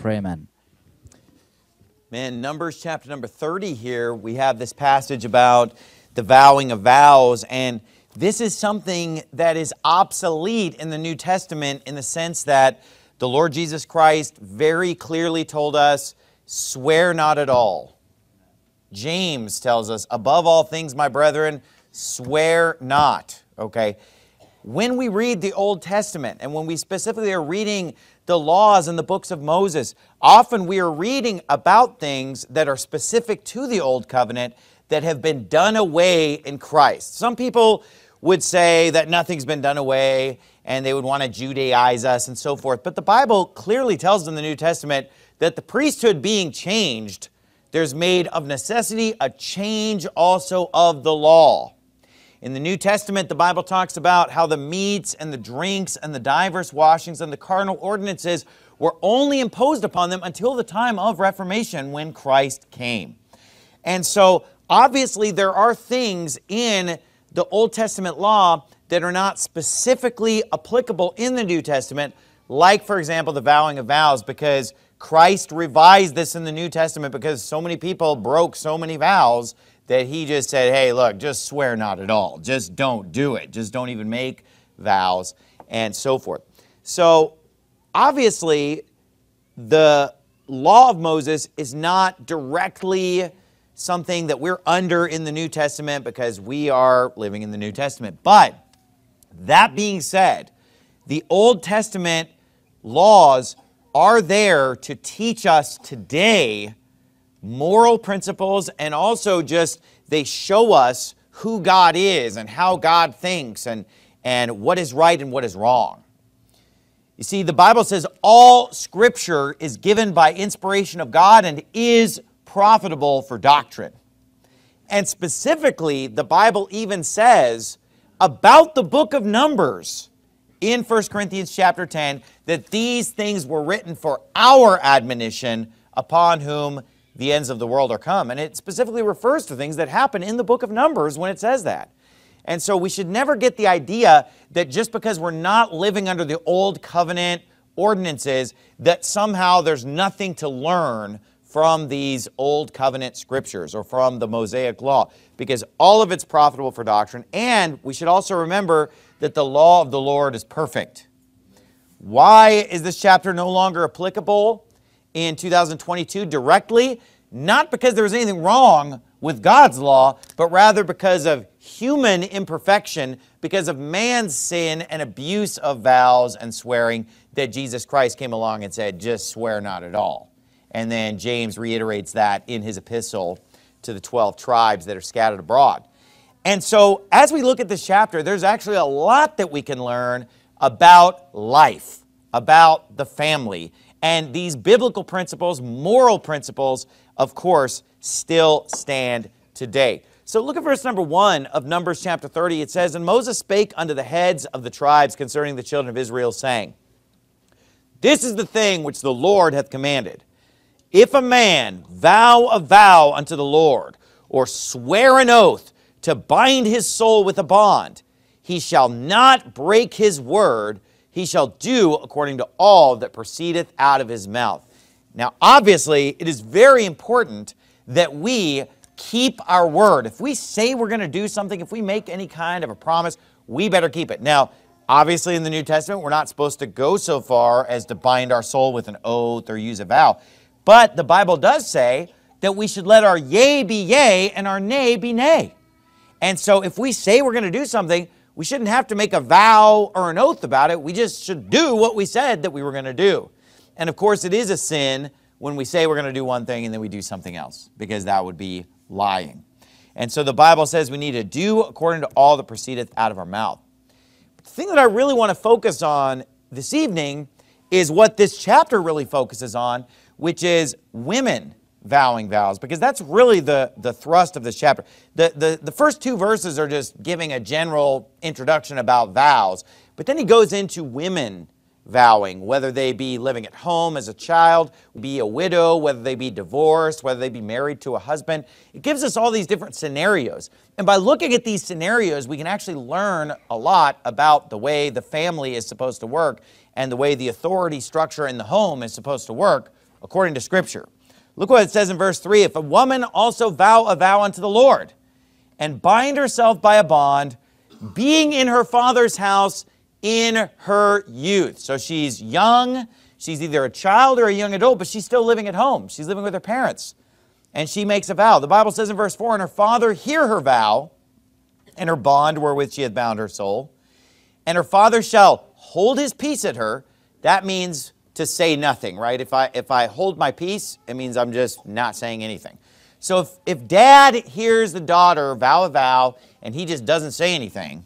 pray, amen. Man, Numbers chapter number 30 here, we have this passage about the vowing of vows, and this is something that is obsolete in the New Testament in the sense that the Lord Jesus Christ very clearly told us, swear not at all. James tells us, above all things, my brethren, swear not. Okay? When we read the Old Testament, and when we specifically are reading the laws and the books of Moses, often we are reading about things that are specific to the Old Covenant that have been done away in Christ. Some people would say that nothing's been done away, and they would want to Judaize us and so forth. But the Bible clearly tells us in the New Testament that the priesthood being changed, there's made of necessity a change also of the law. In the New Testament, the Bible talks about how the meats and the drinks and the divers washings and the cardinal ordinances were only imposed upon them until the time of Reformation when Christ came. And so, obviously, there are things in the Old Testament law that are not specifically applicable in the New Testament, like, for example, the vowing of vows, because Christ revised this in the New Testament because so many people broke so many vows that he just said, hey, look, just swear not at all. Just don't do it. Just don't even make vows and so forth. So, obviously, the law of Moses is not directly something that we're under in the New Testament because we are living in the New Testament. But that being said, the Old Testament laws are there to teach us today moral principles, and also just they show us who God is and how God thinks and what is right and what is wrong. You see, the Bible says all Scripture is given by inspiration of God and is profitable for doctrine. And specifically, the Bible even says about the book of Numbers in 1 Corinthians chapter 10 that these things were written for our admonition, upon whom the ends of the world are come. And it specifically refers to things that happen in the book of Numbers when it says that. And so we should never get the idea that just because we're not living under the old covenant ordinances, that somehow there's nothing to learn from these old covenant scriptures or from the Mosaic law, because all of it's profitable for doctrine. And we should also remember that the law of the Lord is perfect. Why is this chapter no longer applicable in 2022 directly? Not because there was anything wrong with God's law, but rather because of human imperfection, because of man's sin and abuse of vows and swearing, that Jesus Christ came along and said, just swear not at all. And then James reiterates that in his epistle to the 12 tribes that are scattered abroad. And so as we look at this chapter, there's actually a lot that we can learn about life, about the family. And these biblical principles, moral principles, of course, still stand today. So look at verse number 1 of Numbers chapter 30. It says, And Moses spake unto the heads of the tribes concerning the children of Israel, saying, This is the thing which the Lord hath commanded. If a man vow a vow unto the Lord, or swear an oath to bind his soul with a bond, he shall not break his word, he shall do according to all that proceedeth out of his mouth. Now, obviously, it is very important that we keep our word. If we say we're going to do something, if we make any kind of a promise, we better keep it. Now, obviously, in the New Testament, we're not supposed to go so far as to bind our soul with an oath or use a vow. But the Bible does say that we should let our yea be yea and our nay be nay. And so if we say we're going to do something, we shouldn't have to make a vow or an oath about it. We just should do what we said that we were going to do. And of course, it is a sin when we say we're going to do one thing and then we do something else, because that would be lying. And so the Bible says we need to do according to all that proceedeth out of our mouth. But the thing that I really want to focus on this evening is what this chapter really focuses on, which is women vowing vows, because that's really the thrust of this chapter. The first two verses are just giving a general introduction about vows, but then he goes into women vowing, whether they be living at home as a child, be a widow, whether they be divorced, whether they be married to a husband. It gives us all these different scenarios. And by looking at these scenarios, we can actually learn a lot about the way the family is supposed to work and the way the authority structure in the home is supposed to work according to Scripture. Look what it says in verse 3. If a woman also vow a vow unto the Lord, and bind herself by a bond, being in her father's house in her youth. So she's young, she's either a child or a young adult, but she's still living at home. She's living with her parents. And she makes a vow. The Bible says in verse 4, and her father hear her vow, and her bond wherewith she hath bound her soul. And her father shall hold his peace at her. That means to say nothing, right? If I hold my peace, it means I'm just not saying anything. So if dad hears the daughter vow a vow, and he just doesn't say anything,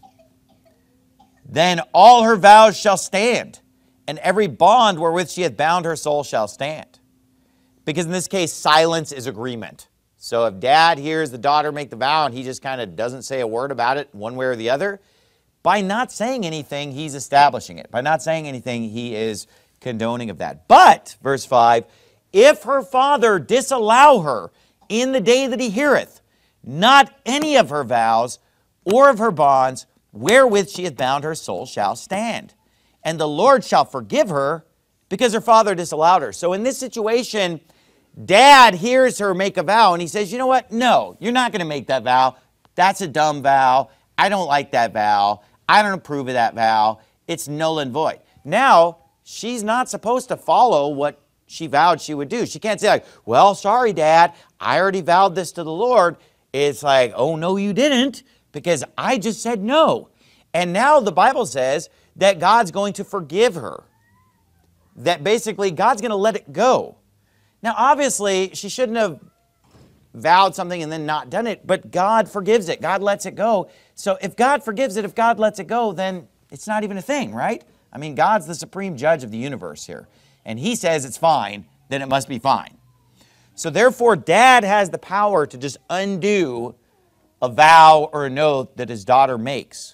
then all her vows shall stand, and every bond wherewith she hath bound her soul shall stand. Because in this case, silence is agreement. So if dad hears the daughter make the vow and he just kind of doesn't say a word about it one way or the other, by not saying anything, he's establishing it. By not saying anything, he is condoning of that. But, verse 5, if her father disallow her in the day that he heareth, not any of her vows or of her bonds wherewith she hath bound her soul shall stand. And the Lord shall forgive her because her father disallowed her. So in this situation, dad hears her make a vow and he says, you know what? No, you're not going to make that vow. That's a dumb vow. I don't like that vow. I don't approve of that vow. It's null and void. Now, she's not supposed to follow what she vowed she would do. She can't say like, well, sorry, Dad, I already vowed this to the Lord. It's like, oh, no, you didn't, because I just said no. And now the Bible says that God's going to forgive her. That basically God's going to let it go. Now, obviously, she shouldn't have vowed something and then not done it, but God forgives it. God lets it go. So if God forgives it, if God lets it go, then it's not even a thing, right? I mean, God's the supreme judge of the universe here. And he says it's fine, then it must be fine. So therefore, dad has the power to just undo a vow or an oath that his daughter makes.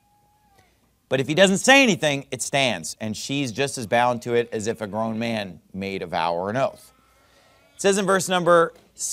But if he doesn't say anything, it stands. And she's just as bound to it as if a grown man made a vow or an oath. It says in verse number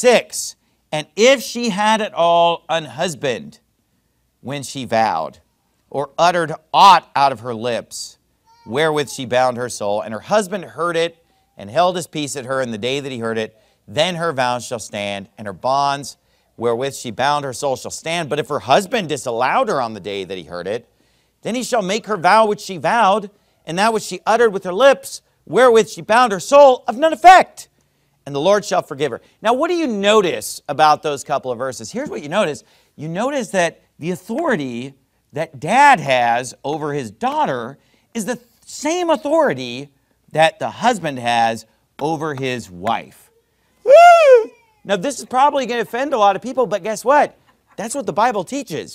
6, and if she had at all an husband when she vowed, or uttered aught out of her lips, wherewith she bound her soul, and her husband heard it, and held his peace at her in the day that he heard it, then her vows shall stand, and her bonds wherewith she bound her soul shall stand. But if her husband disallowed her on the day that he heard it, then he shall make her vow which she vowed, and that which she uttered with her lips, wherewith she bound her soul, of none effect. And the Lord shall forgive her. Now, what do you notice about those couple of verses? Here's what you notice. You notice that the authority that dad has over his daughter is the same authority that the husband has over his wife. Woo! Now, this is probably going to offend a lot of people, but guess what? That's what the Bible teaches.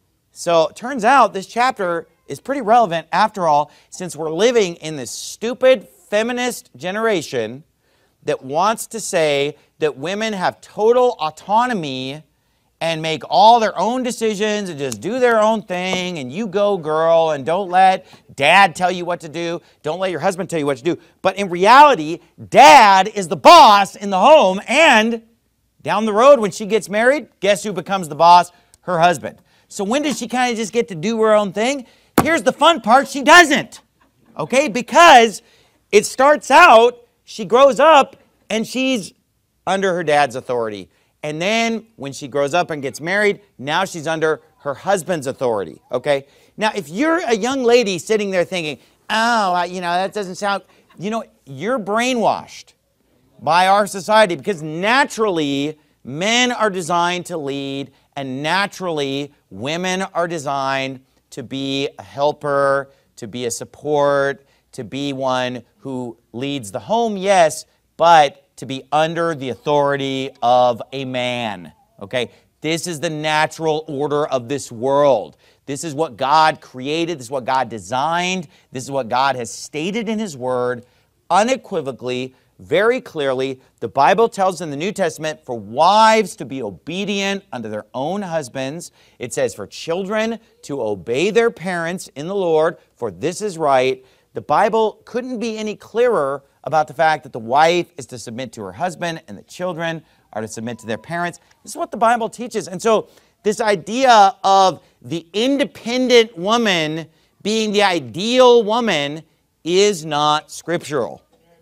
So it turns out this chapter is pretty relevant after all, since we're living in this stupid feminist generation that wants to say that women have total autonomy and make all their own decisions and just do their own thing, and you go, girl, and don't let dad tell you what to do. Don't let your husband tell you what to do. But in reality, dad is the boss in the home, and down the road when she gets married, guess who becomes the boss? Her husband. So when does she kind of just get to do her own thing? Here's the fun part, she doesn't. Okay, because it starts out, she grows up and she's under her dad's authority. And then when she grows up and gets married, now she's under her husband's authority. Okay? Now, if you're a young lady sitting there thinking, oh, that doesn't sound, you're brainwashed by our society because naturally men are designed to lead and naturally women are designed to be a helper, to be a support, to be one who leads the home, yes, but to be under the authority of a man, okay? This is the natural order of this world. This is what God created. This is what God designed. This is what God has stated in His Word unequivocally, very clearly. The Bible tells in the New Testament for wives to be obedient unto their own husbands. It says for children to obey their parents in the Lord, for this is right. The Bible couldn't be any clearer about the fact that the wife is to submit to her husband and the children are to submit to their parents. This is what the Bible teaches. And so this idea of the independent woman being the ideal woman is not scriptural.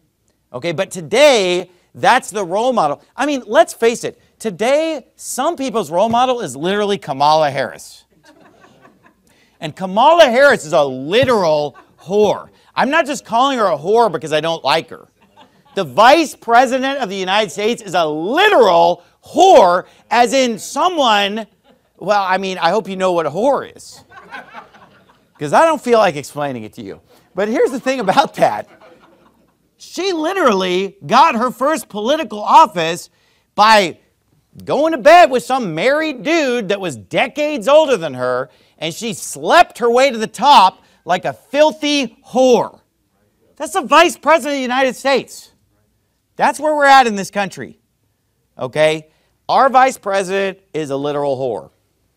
Okay, but today, that's the role model. I mean, let's face it. Today, some people's role model is literally Kamala Harris. And Kamala Harris is a literal whore. I'm not just calling her a whore because I don't like her. The Vice President of the United States is a literal whore, as in someone, well, I mean, I hope you know what a whore is. Because I don't feel like explaining it to you. But here's the thing about that. She literally got her first political office by going to bed with some married dude that was decades older than her, and she slept her way to the top like a filthy whore. That's the Vice President of the United States. That's where we're at in this country. Okay? Our Vice President is a literal whore.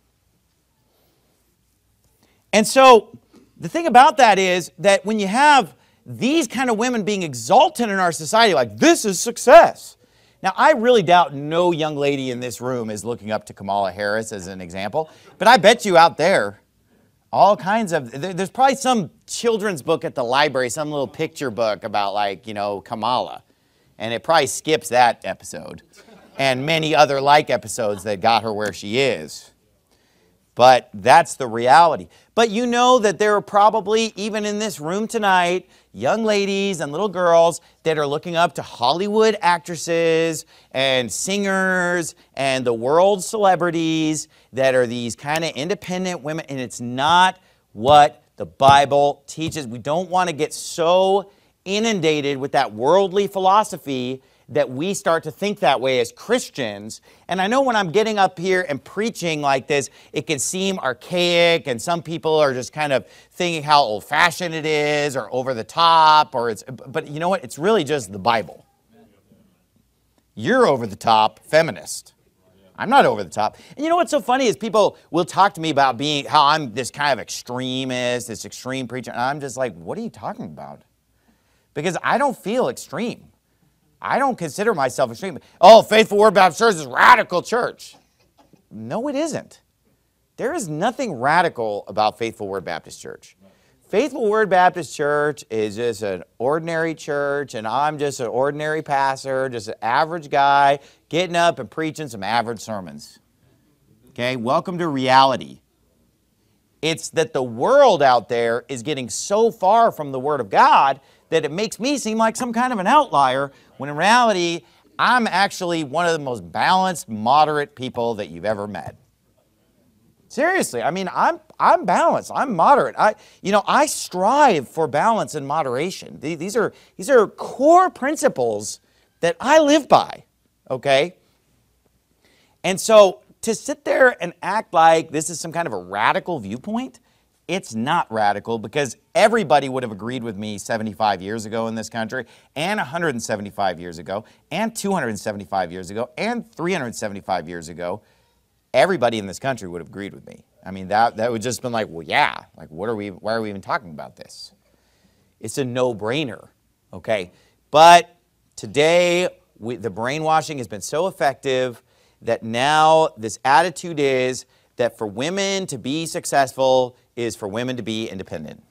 And so the thing about that is that when you have these kind of women being exalted in our society, like, this is success. Now, I really doubt no young lady in this room is looking up to Kamala Harris as an example, but I bet you out there, all kinds of, there's probably some children's book at the library, some little picture book about, like, you know, Kamala, and it probably skips that episode and many other like episodes that got her where she is. But that's the reality. But you know that there are probably, even in this room tonight, young ladies and little girls that are looking up to Hollywood actresses and singers and the world celebrities that are these kind of independent women, and it's not what the Bible teaches. We don't want to get so inundated with that worldly philosophy that we start to think that way as Christians. And I know when I'm getting up here and preaching like this, it can seem archaic, and some people are just kind of thinking how old-fashioned it is or over the top, but you know what? It's really just the Bible. You're over the top feminist. I'm not over the top. And you know what's so funny is people will talk to me about how I'm this kind of extremist, this extreme preacher, and I'm just like, what are you talking about? Because I don't feel extreme. I don't consider myself extreme. Oh, Faithful Word Baptist Church is radical church. No, it isn't. There is nothing radical about Faithful Word Baptist Church. Faithful Word Baptist Church is just an ordinary church, and I'm just an ordinary pastor, just an average guy getting up and preaching some average sermons. Okay, welcome to reality. It's that the world out there is getting so far from the Word of God that it makes me seem like some kind of an outlier, when in reality, I'm actually one of the most balanced, moderate people that you've ever met. Seriously, I mean, I'm balanced. I'm moderate. I strive for balance and moderation. These are core principles that I live by, okay? And so to sit there and act like this is some kind of a radical viewpoint, it's not radical, because everybody would have agreed with me 75 years ago in this country, and 175 years ago, and 275 years ago, and 375 years ago. Everybody in this country would have agreed with me. I mean, that would just been like, well, yeah, like, why are we even talking about this? It's a no-brainer, okay? But today, the brainwashing has been so effective that now this attitude is that for women to be successful is for women to be independent.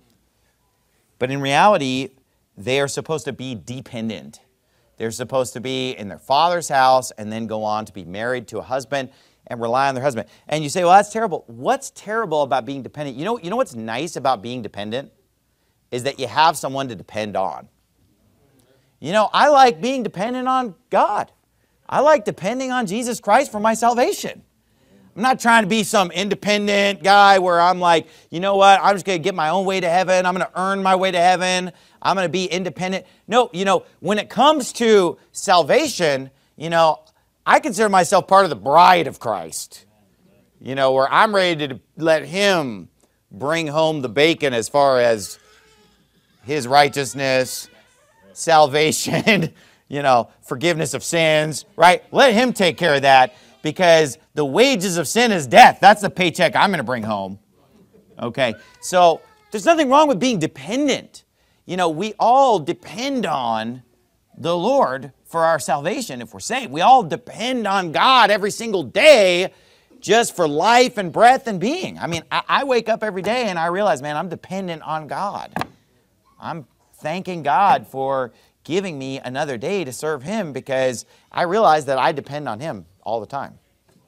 But in reality, they are supposed to be dependent. They're supposed to be in their father's house and then go on to be married to a husband and rely on their husband. And you say, well, that's terrible. What's terrible about being dependent? You know what's nice about being dependent? Is that you have someone to depend on. You know, I like being dependent on God. I like depending on Jesus Christ for my salvation. I'm not trying to be some independent guy where I'm like, you know what, I'm just going to get my own way to heaven. I'm going to earn my way to heaven. I'm going to be independent. No, when it comes to salvation, I consider myself part of the bride of Christ. Where I'm ready to let Him bring home the bacon as far as His righteousness, salvation, forgiveness of sins, right? Let Him take care of that. Because the wages of sin is death. That's the paycheck I'm going to bring home. Okay? So there's nothing wrong with being dependent. We all depend on the Lord for our salvation if we're saved. We all depend on God every single day just for life and breath and being. I mean, I wake up every day and I realize, man, I'm dependent on God. I'm thanking God for giving me another day to serve him because I realize that I depend on him all the time.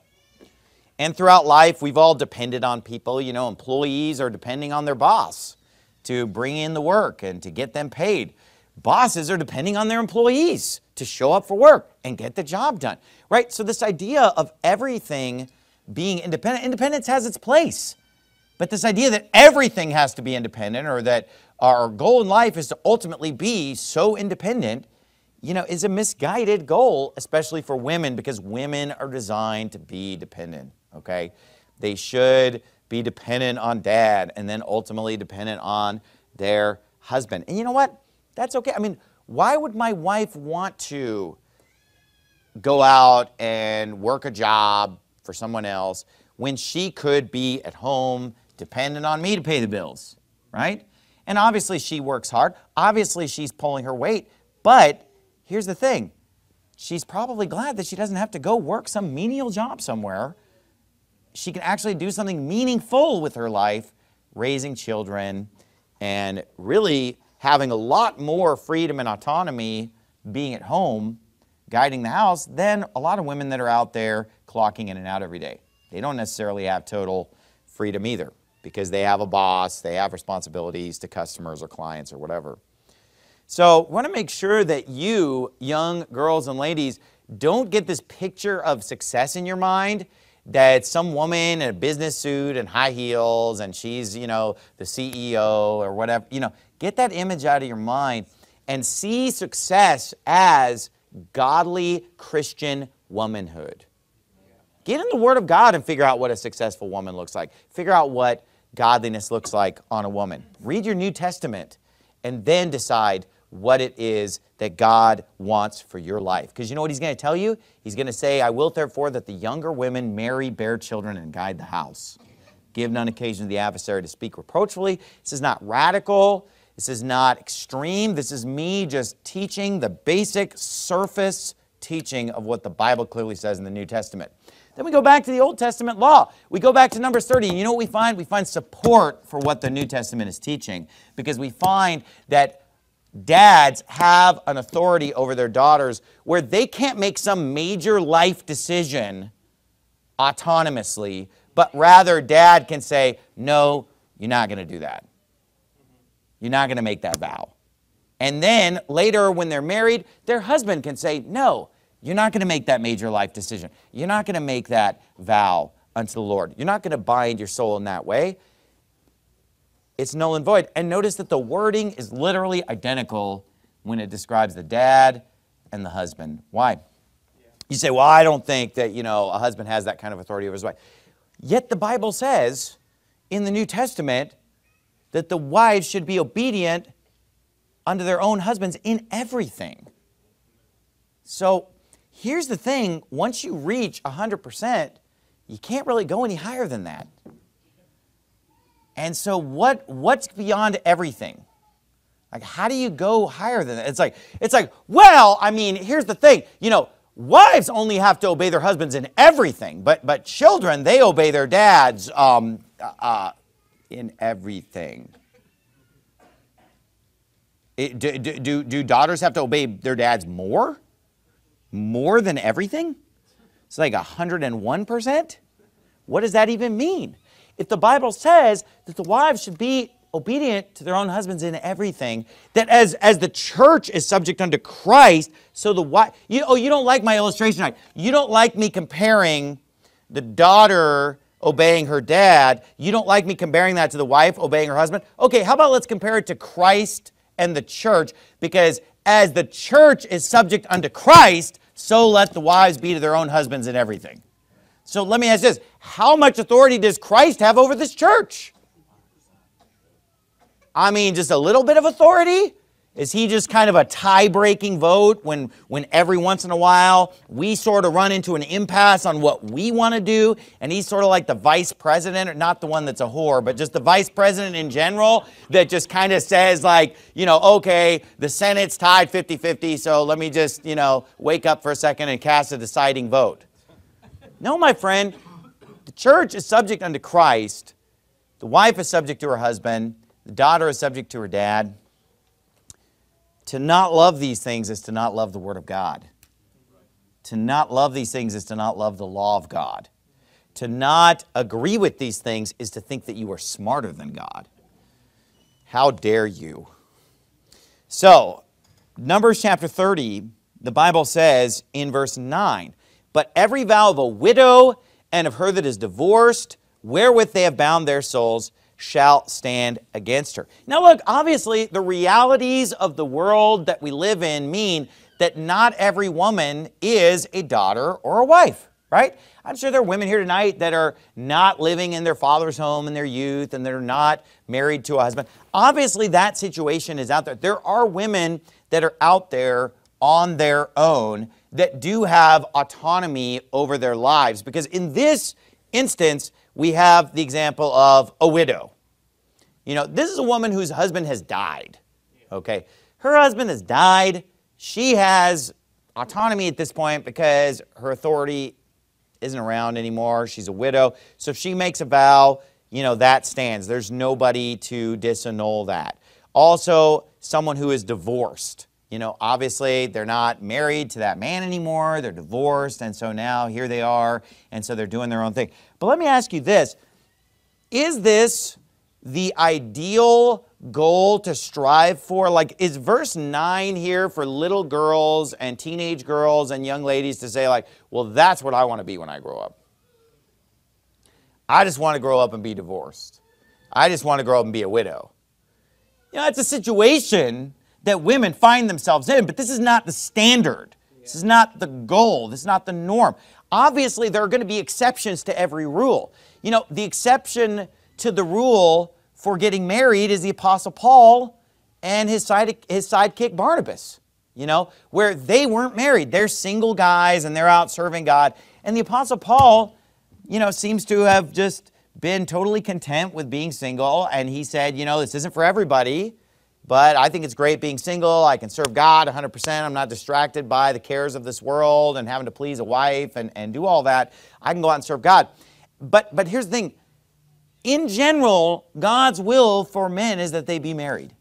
And throughout life, we've all depended on people. You know, employees are depending on their boss to bring in the work and to get them paid. Bosses are depending on their employees to show up for work and get the job done, right? So this idea of everything being independent, independence has its place. But this idea that everything has to be independent or that our goal in life is to ultimately be so independent, you know, is a misguided goal, especially for women, because women are designed to be dependent, okay? They should be dependent on dad and then ultimately dependent on their husband. And you know what? That's okay. I mean, why would my wife want to go out and work a job for someone else when she could be at home dependent on me to pay the bills, right? And obviously she works hard. Obviously she's pulling her weight. But here's the thing. She's probably glad that she doesn't have to go work some menial job somewhere. She can actually do something meaningful with her life, raising children and really having a lot more freedom and autonomy being at home, guiding the house, than a lot of women that are out there clocking in and out every day. They don't necessarily have total freedom either because they have a boss, they have responsibilities to customers or clients or whatever. So I want to make sure that you, young girls and ladies, don't get this picture of success in your mind that some woman in a business suit and high heels and she's, you know, the CEO or whatever. You know, get that image out of your mind and see success as godly Christian womanhood. Get in the Word of God and figure out what a successful woman looks like. Figure out what godliness looks like on a woman. Read your New Testament and then decide what it is that God wants for your life. Because you know what he's going to tell you? He's going to say, I will therefore that the younger women marry, bear children, and guide the house. Give none occasion to the adversary to speak reproachfully. This is not radical. This is not extreme. This is me just teaching the basic surface teaching of what the Bible clearly says in the New Testament. Then we go back to the Old Testament law. We go back to Numbers 30, and you know what we find? We find support for what the New Testament is teaching because we find that dads have an authority over their daughters where they can't make some major life decision autonomously, but rather dad can say, no, you're not going to do that. You're not going to make that vow. And then later when they're married, their husband can say, no, you're not going to make that major life decision. You're not going to make that vow unto the Lord. You're not going to bind your soul in that way. It's null and void. And notice that the wording is literally identical when it describes the dad and the husband. Why? You say, well, I don't think that, you know, a husband has that kind of authority over his wife. Yet the Bible says in the New Testament that the wives should be obedient unto their own husbands in everything. So here's the thing. Once you reach 100%, you can't really go any higher than that. And so what's beyond everything? Like, how do you go higher than that? It's like, well, I mean, here's the thing. You know, wives only have to obey their husbands in everything, but children, they obey their dads in everything. Do daughters have to obey their dads more? More than everything? It's like 101%? What does that even mean? If the Bible says that the wives should be obedient to their own husbands in everything, that as the church is subject unto Christ, so the wife, you don't like my illustration, right? You don't like me comparing the daughter obeying her dad. You don't like me comparing that to the wife obeying her husband. Okay, how about let's compare it to Christ and the church, because as the church is subject unto Christ, so let the wives be to their own husbands in everything. So let me ask this. How much authority does Christ have over this church? I mean, just a little bit of authority? Is he just kind of a tie-breaking vote when every once in a while we sort of run into an impasse on what we want to do, and he's sort of like the vice president, or not the one that's a whore, but just the vice president in general that just kind of says like, you know, okay, the Senate's tied 50-50, so let me just, you know, wake up for a second and cast a deciding vote. No, my friend, the church is subject unto Christ. The wife is subject to her husband. The daughter is subject to her dad. To not love these things is to not love the Word of God. To not love these things is to not love the law of God. To not agree with these things is to think that you are smarter than God. How dare you? So, Numbers chapter 30, the Bible says in verse 9, "But every vow of a widow and of her that is divorced, wherewith they have bound their souls, shall stand against her." Now look, obviously the realities of the world that we live in mean that not every woman is a daughter or a wife, right? I'm sure there are women here tonight that are not living in their father's home in their youth and they're not married to a husband. Obviously that situation is out there. There are women that are out there on their own that do have autonomy over their lives, because in this instance, we have the example of a widow. You know, this is a woman whose husband has died, okay? Her husband has died. She has autonomy at this point because her authority isn't around anymore. She's a widow. So if she makes a vow, you know, that stands. There's nobody to disannul that. Also, someone who is divorced. You know, obviously, they're not married to that man anymore. They're divorced, and so now here they are, and so they're doing their own thing. But let me ask you this. Is this the ideal goal to strive for? Like, is verse 9 here for little girls and teenage girls and young ladies to say, like, well, that's what I want to be when I grow up? I just want to grow up and be divorced. I just want to grow up and be a widow. You know, it's a situation that women find themselves in, but this is not the standard. This is not the goal. This is not the norm. Obviously, there are going to be exceptions to every rule. You know, the exception to the rule for getting married is the Apostle Paul and his sidekick Barnabas, you know, where they weren't married. They're single guys and they're out serving God. And the Apostle Paul, you know, seems to have just been totally content with being single. And he said, you know, this isn't for everybody, but I think it's great being single. I can serve God 100%. I'm not distracted by the cares of this world and having to please a wife and do all that. I can go out and serve God. But here's the thing. In general, God's will for men is that they be married,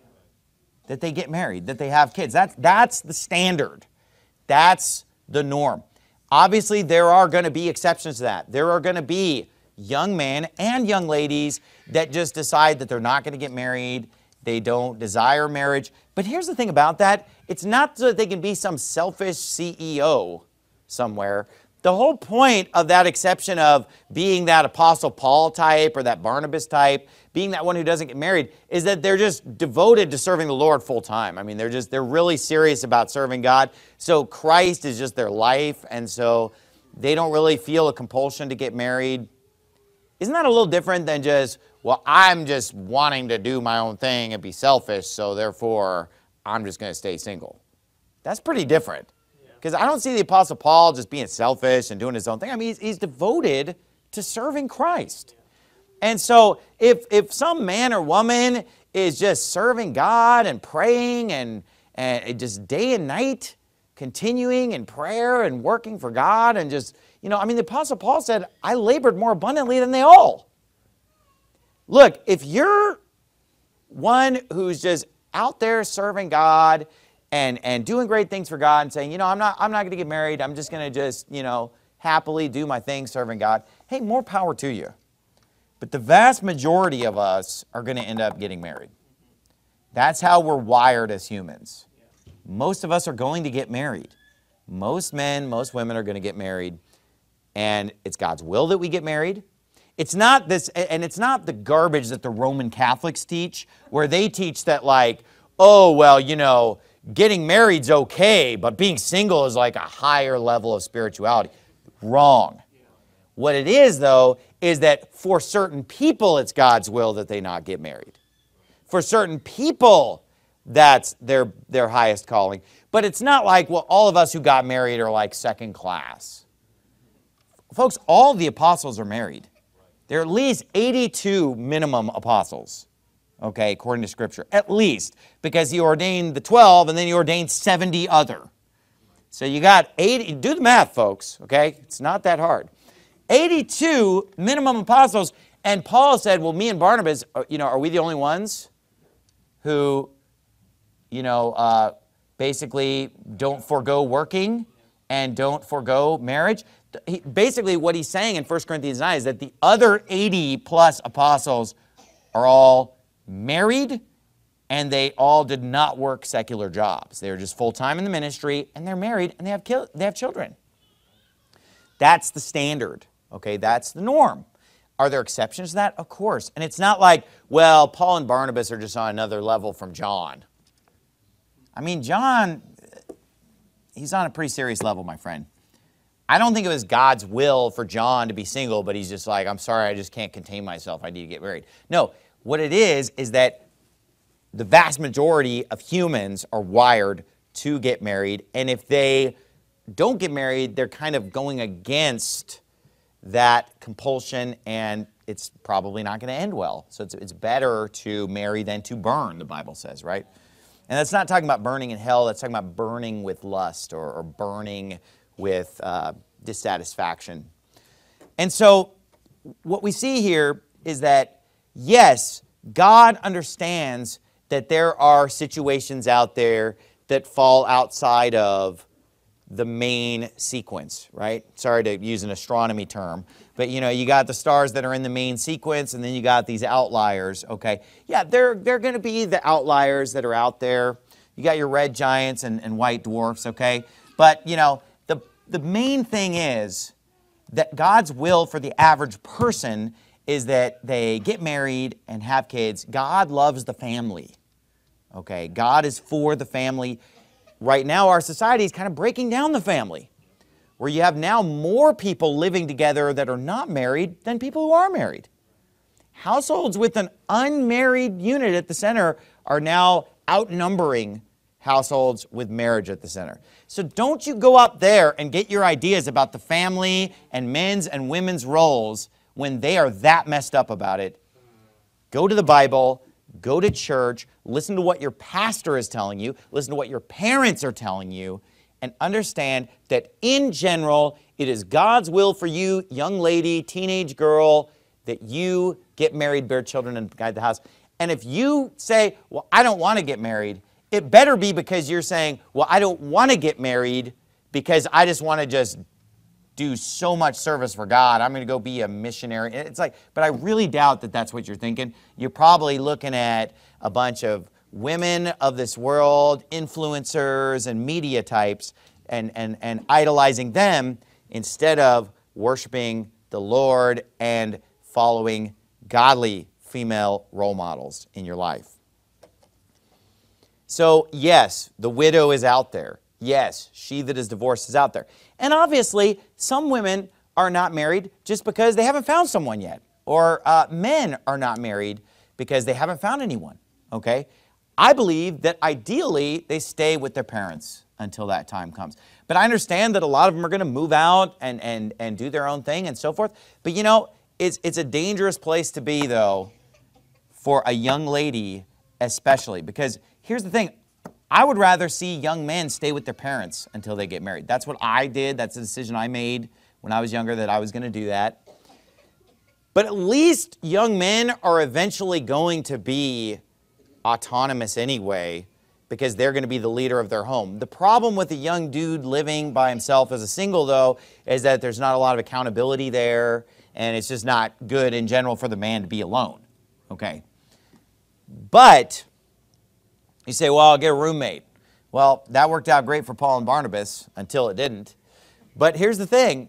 that they get married, that they have kids. That's the standard. That's the norm. Obviously, there are going to be exceptions to that. There are going to be young men and young ladies that just decide that they're not going to get married. They don't desire marriage. But here's the thing about that. It's not so that they can be some selfish CEO somewhere. The whole point of that exception of being that Apostle Paul type or that Barnabas type, being that one who doesn't get married, is that they're just devoted to serving the Lord full time. I mean, they're really serious about serving God. So Christ is just their life, and so they don't really feel a compulsion to get married. Isn't that a little different than just, well, I'm just wanting to do my own thing and be selfish, so therefore I'm just going to stay single? That's pretty different. Because I don't see the Apostle Paul just being selfish and doing his own thing. I mean, he's devoted to serving Christ. And so if some man or woman is just serving God and praying and just day and night, continuing in prayer and working for God and just, you know, I mean, the Apostle Paul said, I labored more abundantly than they all. Look, if you're one who's just out there serving God and doing great things for God and saying, you know, I'm not going to get married. I'm just going to just, you know, happily do my thing serving God. Hey, more power to you. But the vast majority of us are going to end up getting married. That's how we're wired as humans. Most of us are going to get married. Most men, most women are going to get married. And it's God's will that we get married. It's not this, and it's not the garbage that the Roman Catholics teach, where they teach that, like, oh, well, you know, getting married's okay, but being single is like a higher level of spirituality. Wrong. What it is, though, is that for certain people, it's God's will that they not get married. For certain people, that's their highest calling. But it's not like, well, all of us who got married are like second class. Folks, all the apostles are married. There are at least 82 minimum apostles. Okay, according to Scripture, at least, because he ordained the 12 and then he ordained 70 other. So you got 80, do the math, folks, okay? It's not that hard. 82 minimum apostles, and Paul said, well, me and Barnabas, you know, are we the only ones who, basically don't forego working and don't forego marriage. Basically what he's saying in 1 Corinthians 9 is that the other 80 plus apostles are all married, and they all did not work secular jobs. They were just full-time in the ministry, and they're married, and they have children. That's the standard, okay? That's the norm. Are there exceptions to that? Of course. And it's not like, well, Paul and Barnabas are just on another level from John. I mean, John, he's on a pretty serious level, my friend. I don't think it was God's will for John to be single, but he's just like, I'm sorry, I just can't contain myself. I need to get married. No, what it is that the vast majority of humans are wired to get married. And if they don't get married, they're kind of going against that compulsion, and it's probably not going to end well. So it's better to marry than to burn, the Bible says, right? And that's not talking about burning in hell. That's talking about burning with lust or burning with dissatisfaction. And so what we see here is that, yes, God understands that there are situations out there that fall outside of the main sequence, right? Sorry to use an astronomy term, but you got the stars that are in the main sequence, and then you got these outliers, okay? Yeah, they're going to be the outliers that are out there. You got your red giants and white dwarfs, okay? But, the main thing is that God's will for the average person is that they get married and have kids. God loves the family, okay? God is for the family. Right now, our society is kind of breaking down the family, where you have now more people living together that are not married than people who are married. Households with an unmarried unit at the center are now outnumbering households with marriage at the center. So don't you go up there and get your ideas about the family and men's and women's roles when they are that messed up about it. Go to the Bible, go to church, listen to what your pastor is telling you, listen to what your parents are telling you, and understand that in general, it is God's will for you, young lady, teenage girl, that you get married, bear children, and guide the house. And if you say, well, I don't want to get married, it better be because you're saying, well, I don't want to get married because I just want to just do so much service for God. I'm going to go be a missionary. It's like, but I really doubt that that's what you're thinking. You're probably looking at a bunch of women of this world, influencers and media types, and idolizing them instead of worshiping the Lord and following godly female role models in your life. So, yes, the widow is out there. Yes, she that is divorced is out there. And obviously, some women are not married just because they haven't found someone yet. Or men are not married because they haven't found anyone, okay? I believe that ideally, they stay with their parents until that time comes. But I understand that a lot of them are going to move out and do their own thing and so forth. But it's a dangerous place to be, though, for a young lady especially. Because here's the thing. I would rather see young men stay with their parents until they get married. That's what I did. That's the decision I made when I was younger, that I was going to do that. But at least young men are eventually going to be autonomous anyway, because they're going to be the leader of their home. The problem with a young dude living by himself as a single, though, is that there's not a lot of accountability there, and it's just not good in general for the man to be alone. Okay. But you say, well, I'll get a roommate. Well, that worked out great for Paul and Barnabas until it didn't. But here's the thing.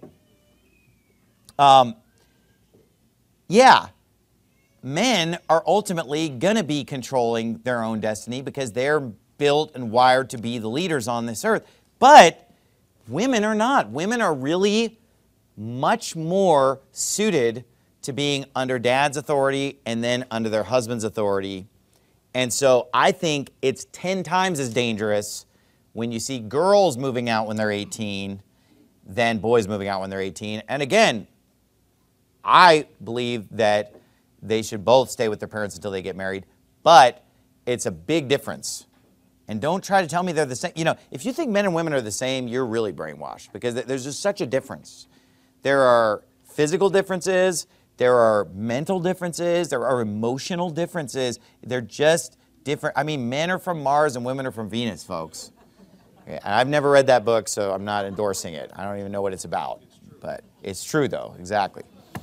Yeah, men are ultimately going to be controlling their own destiny because they're built and wired to be the leaders on this earth. But women are not. Women are really much more suited to being under dad's authority and then under their husband's authority. And so I think it's 10 times as dangerous when you see girls moving out when they're 18 than boys moving out when they're 18. And again, I believe that they should both stay with their parents until they get married, but it's a big difference. And don't try to tell me they're the same. If you think men and women are the same, you're really brainwashed, because there's just such a difference. There are physical differences. There are mental differences. There are emotional differences. They're just different. I mean, men are from Mars and women are from Venus, folks. Okay, and I've never read that book, so I'm not endorsing it. I don't even know what it's about. But it's true, though, exactly.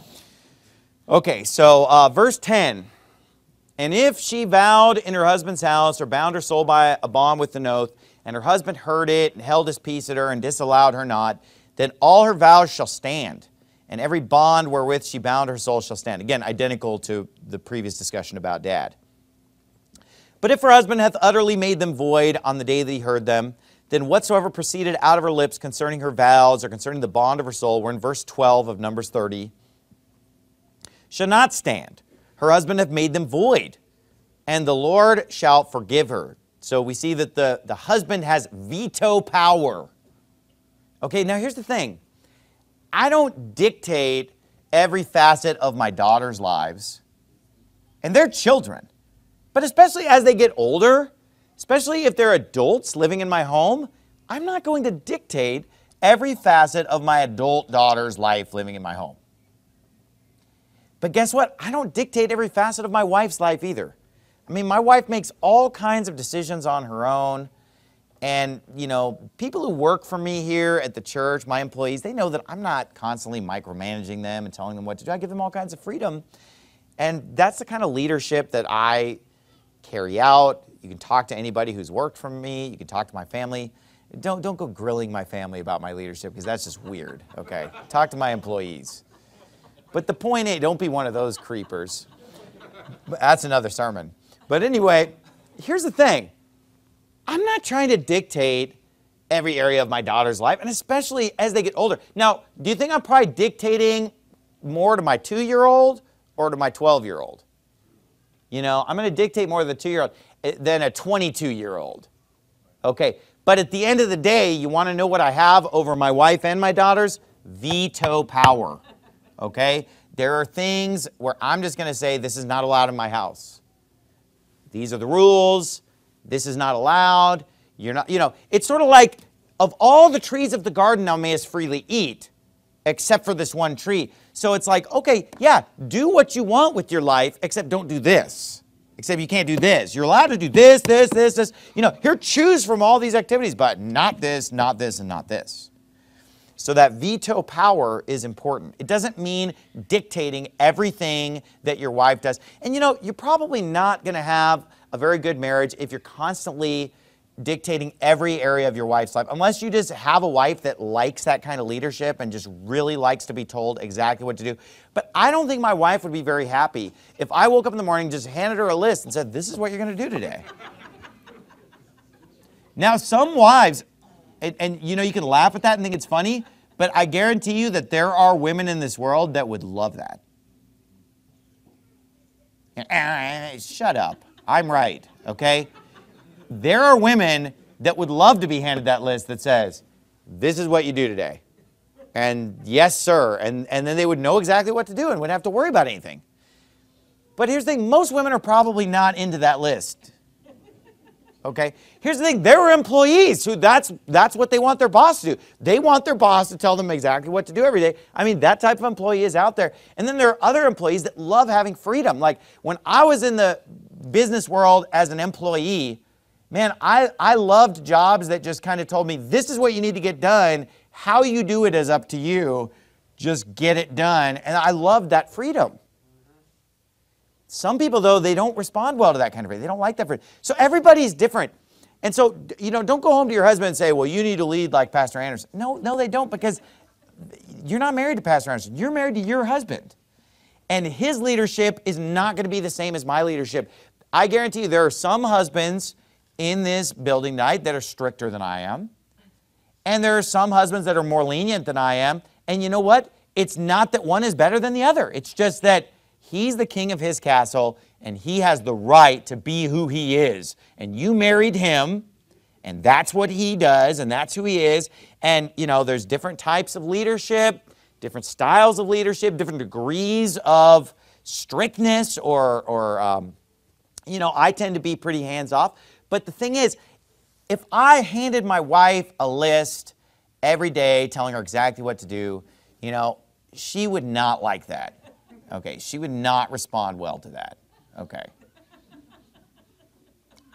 Okay, so verse 10. And if she vowed in her husband's house or bound her soul by a bond with an oath, and her husband heard it and held his peace at her and disallowed her not, then all her vows shall stand, and every bond wherewith she bound her soul shall stand. Again, identical to the previous discussion about dad. But if her husband hath utterly made them void on the day that he heard them, then whatsoever proceeded out of her lips concerning her vows or concerning the bond of her soul, we're in verse 12 of Numbers 30, shall not stand. Her husband hath made them void, and the Lord shall forgive her. So we see that the husband has veto power. Okay, now here's the thing. I don't dictate every facet of my daughter's lives, and they're children. But especially as they get older, especially if they're adults living in my home, I'm not going to dictate every facet of my adult daughter's life living in my home. But guess what? I don't dictate every facet of my wife's life either. I mean, my wife makes all kinds of decisions on her own. And, you know, people who work for me here at the church, my employees, they know that I'm not constantly micromanaging them and telling them what to do. I give them all kinds of freedom. And that's the kind of leadership that I carry out. You can talk to anybody who's worked for me. You can talk to my family. Don't go grilling my family about my leadership because that's just weird, okay? Talk to my employees. But the point is, don't be one of those creepers. That's another sermon. But anyway, here's the thing. I'm not trying to dictate every area of my daughter's life, and especially as they get older. Now, do you think I'm probably dictating more to my 2-year-old or to my 12-year-old? You know, I'm going to dictate more to the 2-year-old than a 22-year-old. Okay, but at the end of the day, you want to know what I have over my wife and my daughters? Veto power. Okay? There are things where I'm just going to say, this is not allowed in my house. These are the rules. This is not allowed. You're not, you know, it's sort of like, of all the trees of the garden thou mayest freely eat, except for this one tree. So it's like, okay, yeah, do what you want with your life, except don't do this. Except you can't do this. You're allowed to do this, this, this, this. You know, here, choose from all these activities, but not this, and not this. So that veto power is important. It doesn't mean dictating everything that your wife does. And you know, you're probably not going to have a very good marriage if you're constantly dictating every area of your wife's life, unless you just have a wife that likes that kind of leadership and just really likes to be told exactly what to do. But I don't think my wife would be very happy if I woke up in the morning, just handed her a list and said, this is what you're going to do today. Now, some wives, and you know, you can laugh at that and think it's funny, but I guarantee you that there are women in this world that would love that. Shut up. I'm right, okay? There are women that would love to be handed that list that says, this is what you do today. And yes, sir. And then they would know exactly what to do and wouldn't have to worry about anything. But here's the thing. Most women are probably not into that list. Okay? Here's the thing. There are employees who that's what they want their boss to do. They want their boss to tell them exactly what to do every day. I mean, that type of employee is out there. And then there are other employees that love having freedom. Like when I was in the business world as an employee, man, I loved jobs that just kind of told me, this is what you need to get done. How you do it is up to you. Just get it done. And I loved that freedom. Some people, though, they don't respond well to that kind of freedom. They don't like that freedom. So everybody's different. And so, you know, don't go home to your husband and say, well, you need to lead like Pastor Anderson. No, they don't, because you're not married to Pastor Anderson. You're married to your husband. And his leadership is not going to be the same as my leadership. I guarantee you there are some husbands in this building tonight that are stricter than I am. And there are some husbands that are more lenient than I am. And you know what? It's not that one is better than the other. It's just that he's the king of his castle and he has the right to be who he is. And you married him and that's what he does and that's who he is. And, you know, there's different types of leadership, different styles of leadership, different degrees of strictness or you know, I tend to be pretty hands-off. But the thing is, if I handed my wife a list every day telling her exactly what to do, you know, she would not like that. Okay, she would not respond well to that. Okay.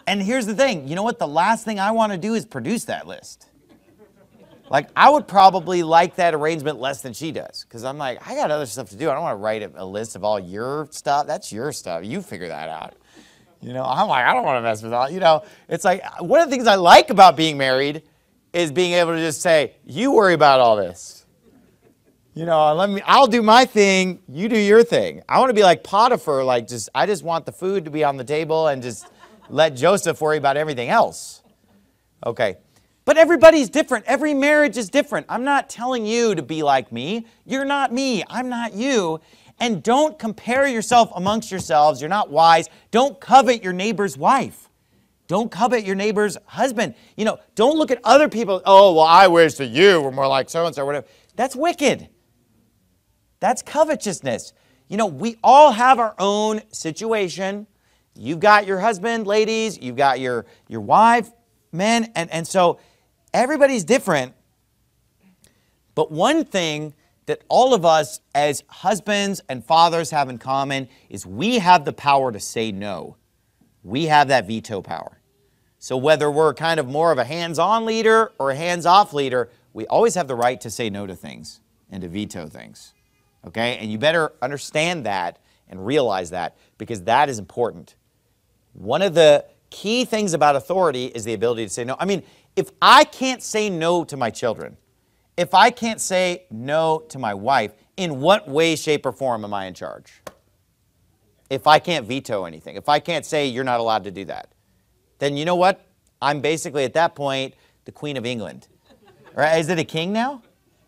And here's the thing, you know what? The last thing I want to do is produce that list. Like, I would probably like that arrangement less than she does. Because I'm like, I got other stuff to do. I don't want to write a list of all your stuff. That's your stuff. You figure that out. You know, I'm like, I don't want to mess with all, you know. It's like, one of the things I like about being married is being able to just say, you worry about all this. You know, I'll do my thing, you do your thing. I want to be like Potiphar, like I just want the food to be on the table and just let Joseph worry about everything else. Okay. But everybody's different. Every marriage is different. I'm not telling you to be like me. You're not me. I'm not you. And don't compare yourself amongst yourselves. You're not wise. Don't covet your neighbor's wife. Don't covet your neighbor's husband. You know, don't look at other people. Oh, well, I wish that you were more like so-and-so or whatever. That's wicked. That's covetousness. You know, we all have our own situation. You've got your husband, ladies. You've got your wife, men. And so everybody's different. But one thing that all of us as husbands and fathers have in common is we have the power to say no. We have that veto power. So whether we're kind of more of a hands-on leader or a hands-off leader, we always have the right to say no to things and to veto things. Okay? And you better understand that and realize that, because that is important. One of the key things about authority is the ability to say no. I mean, if I can't say no to my children, if I can't say no to my wife, in what way, shape, or form am I in charge? If I can't veto anything, if I can't say you're not allowed to do that, then you know what? I'm basically at that point the Queen of England. Right? Is it a king now?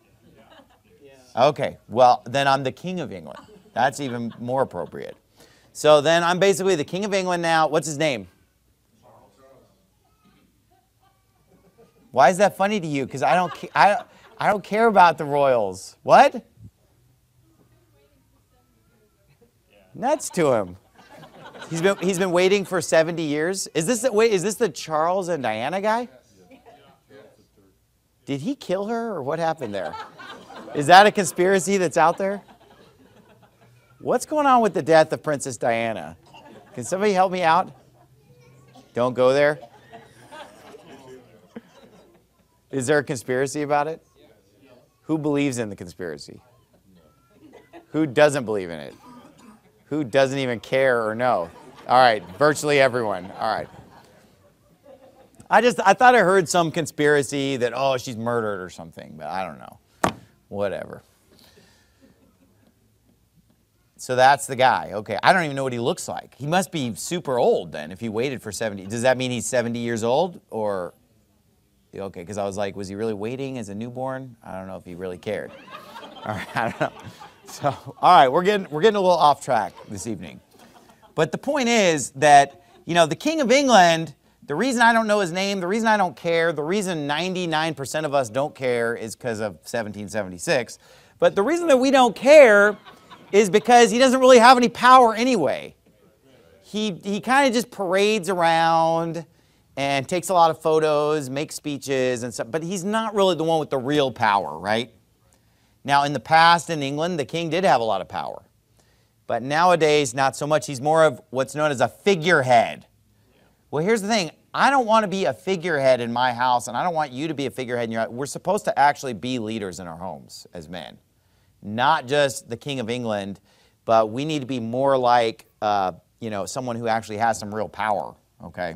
Okay, well, then I'm the King of England. That's even more appropriate. So then I'm basically the King of England now. What's his name? Why is that funny to you? Because I don't care about the royals. What? Nuts to him. He's been waiting for 70 years. Is this the Charles and Diana guy? Did he kill her, or what happened there? Is that a conspiracy that's out there? What's going on with the death of Princess Diana? Can somebody help me out? Don't go there. Is there a conspiracy about it? Who believes in the conspiracy? Who doesn't believe in it? Who doesn't even care or know? All right, virtually everyone. All right. I thought I heard some conspiracy that, oh, she's murdered or something, but I don't know. Whatever. So that's the guy. Okay, I don't even know what he looks like. He must be super old then if he waited for 70. Does that mean he's 70 years old? Or, okay, because I was like, was he really waiting as a newborn? I don't know if he really cared. All right, I don't know. So, all right, we're getting a little off track this evening. But the point is that, you know, the King of England, the reason I don't know his name, the reason I don't care, the reason 99% of us don't care is because of 1776. But the reason that we don't care is because he doesn't really have any power anyway. He kind of just parades around and takes a lot of photos, makes speeches and stuff, but he's not really the one with the real power, right? Now, in the past in England, the king did have a lot of power. But nowadays, not so much. He's more of what's known as a figurehead. Well, here's the thing. I don't want to be a figurehead in my house, and I don't want you to be a figurehead in your house. We're supposed to actually be leaders in our homes as men. Not just the King of England, but we need to be more like, you know, someone who actually has some real power, okay?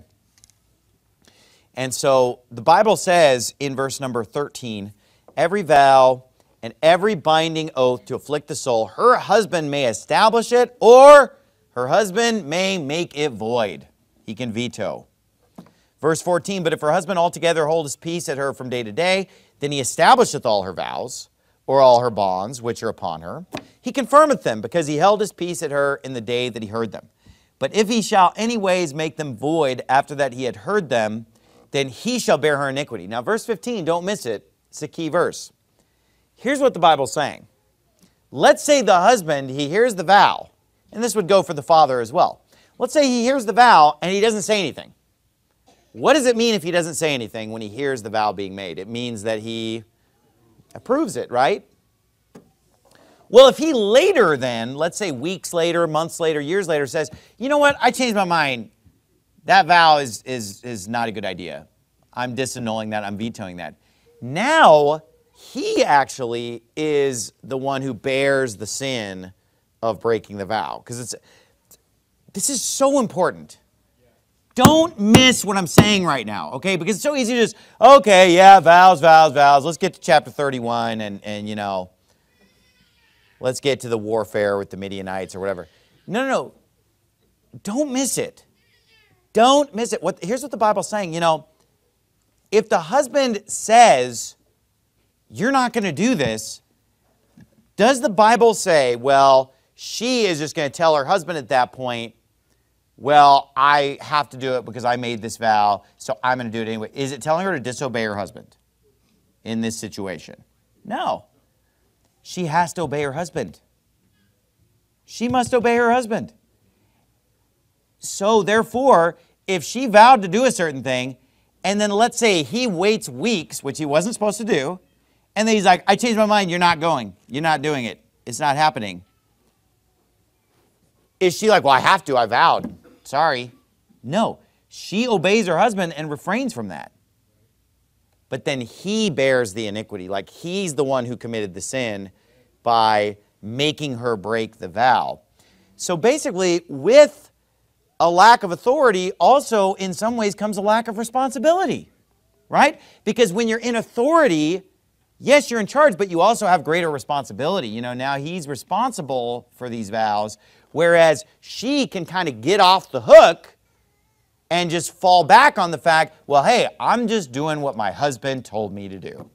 And so the Bible says in verse number 13, every vow and every binding oath to afflict the soul, her husband may establish it, or her husband may make it void. He can veto. Verse 14, but if her husband altogether holdeth peace at her from day to day, then he establisheth all her vows, or all her bonds which are upon her. He confirmeth them, because he held his peace at her in the day that he heard them. But if he shall anyways make them void after that he had heard them, then he shall bear her iniquity. Now, verse 15, don't miss it. It's a key verse. Here's what the Bible's saying. Let's say the husband, he hears the vow, and this would go for the father as well. Let's say he hears the vow and he doesn't say anything. What does it mean if he doesn't say anything when he hears the vow being made? It means that he approves it, right? Well, if he later then, let's say weeks later, months later, years later, says, you know what, I changed my mind. That vow is not a good idea. I'm disannulling that. I'm vetoing that. Now, he actually is the one who bears the sin of breaking the vow. Because this is so important. Don't miss what I'm saying right now, okay? Because it's so easy to just, okay, yeah, vows. Let's get to chapter 31 and let's get to the warfare with the Midianites or whatever. No. Don't miss it. Don't miss it. Here's what the Bible's saying. If the husband says, you're not going to do this, does the Bible say, well, she is just going to tell her husband at that point, well, I have to do it because I made this vow, so I'm going to do it anyway. Is it telling her to disobey her husband in this situation? No. She has to obey her husband. She must obey her husband. So therefore, if she vowed to do a certain thing, and then let's say he waits weeks, which he wasn't supposed to do, and then he's like, I changed my mind, you're not going. You're not doing it. It's not happening. Is she like, well, I have to, I vowed. Sorry. No. She obeys her husband and refrains from that. But then he bears the iniquity. Like he's the one who committed the sin by making her break the vow. So basically, with a lack of authority, also in some ways comes a lack of responsibility. Right? Because when you're in authority, yes, you're in charge, but you also have greater responsibility. Now he's responsible for these vows, whereas she can kind of get off the hook and just fall back on the fact, well, hey, I'm just doing what my husband told me to do.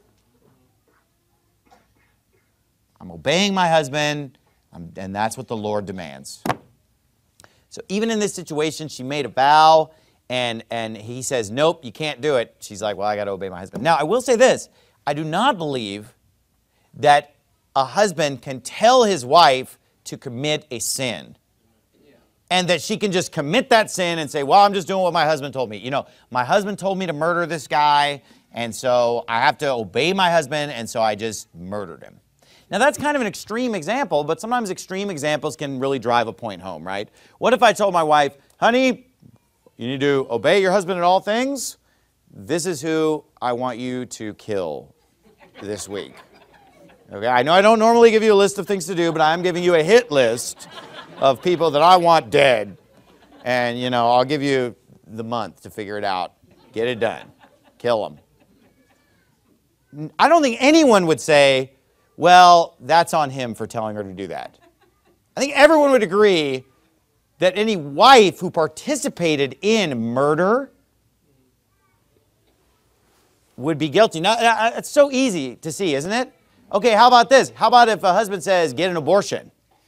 I'm obeying my husband, and that's what the Lord demands. So even in this situation, she made a vow, and he says, nope, you can't do it. She's like, well, I got to obey my husband. Now, I will say this. I do not believe that a husband can tell his wife to commit a sin. And that she can just commit that sin and say, well, I'm just doing what my husband told me. My husband told me to murder this guy, and so I have to obey my husband, and so I just murdered him. Now, that's kind of an extreme example, but sometimes extreme examples can really drive a point home, right? What if I told my wife, honey, you need to obey your husband in all things? This is who I want you to kill this week. Okay, I know I don't normally give you a list of things to do, but I'm giving you a hit list of people that I want dead. And, I'll give you the month to figure it out. Get it done. Kill them. I don't think anyone would say, well, that's on him for telling her to do that. I think everyone would agree that any wife who participated in murder would be guilty. Now, it's so easy to see, isn't it? Okay, how about this? How about if a husband says, get an abortion?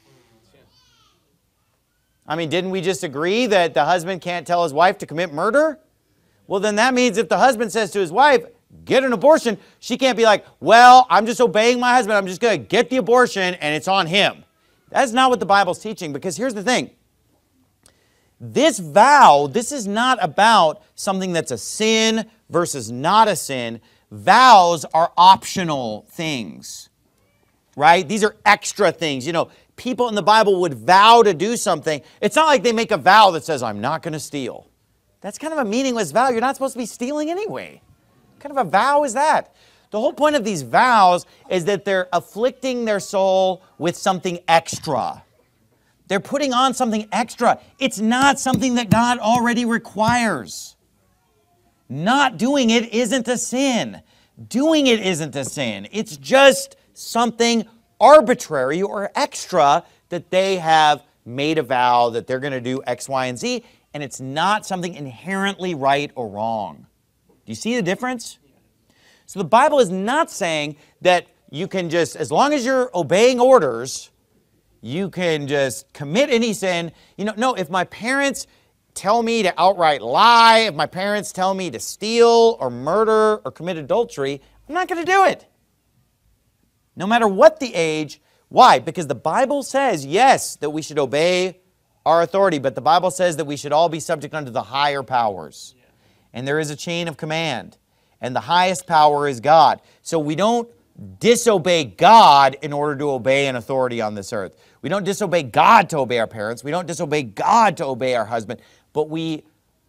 I mean, didn't we just agree that the husband can't tell his wife to commit murder? Well, then that means if the husband says to his wife, get an abortion, she can't be like, well, I'm just obeying my husband. I'm just going to get the abortion and it's on him. That's not what the Bible's teaching, because here's the thing. This vow, this is not about something that's a sin versus not a sin. Vows are optional things, right? These are extra things. People in the Bible would vow to do something. It's not like they make a vow that says, I'm not going to steal. That's kind of a meaningless vow. You're not supposed to be stealing anyway. What kind of a vow is that? The whole point of these vows is that they're afflicting their soul with something extra. They're putting on something extra. It's not something that God already requires. Not doing it isn't a sin. Doing it isn't a sin. It's just something arbitrary or extra that they have made a vow that they're going to do X, Y, and Z, and it's not something inherently right or wrong. Do you see the difference? So the Bible is not saying that you can just, as long as you're obeying orders, you can just commit any sin. No, if my parents tell me to outright lie, if my parents tell me to steal or murder or commit adultery, I'm not going to do it. No matter what the age. Why? Because the Bible says, yes, that we should obey our authority, but the Bible says that we should all be subject unto the higher powers. And there is a chain of command. And the highest power is God. So we don't disobey God in order to obey an authority on this earth. We don't disobey God to obey our parents. We don't disobey God to obey our husband. But we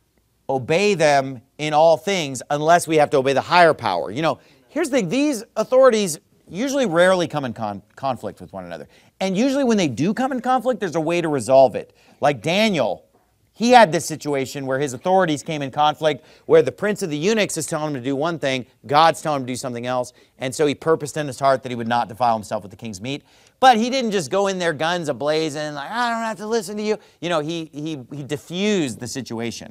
obey them in all things unless we have to obey the higher power. You know, here's the thing. These authorities usually rarely come in conflict with one another. And usually when they do come in conflict, there's a way to resolve it. Like Daniel, he had this situation where his authorities came in conflict, where the prince of the eunuchs is telling him to do one thing, God's telling him to do something else, and so he purposed in his heart that he would not defile himself with the king's meat. But he didn't just go in there guns a-blazing, like, I don't have to listen to you. You know, he diffused the situation.